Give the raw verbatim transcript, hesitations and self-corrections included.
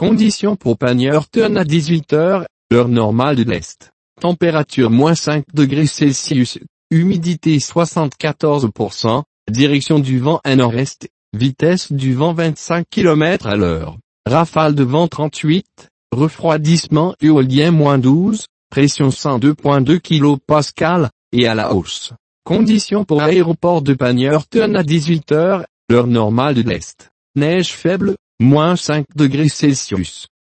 Conditions pour Pannier-Turn à dix-huit heures, heure normale de l'Est. Température moins cinq degrés Celsius, humidité soixante-quatorze pour cent, direction du vent à nord-est, vitesse du vent vingt-cinq kilomètres à l'heure, rafale de vent trente-huit, refroidissement éolien moins douze, pression cent deux virgule deux kilopascales, et à la hausse. Conditions pour aéroport de Pannier-Turn à dix-huit heures, heure normale de l'Est. Neige faible, moins cinq degrés Celsius.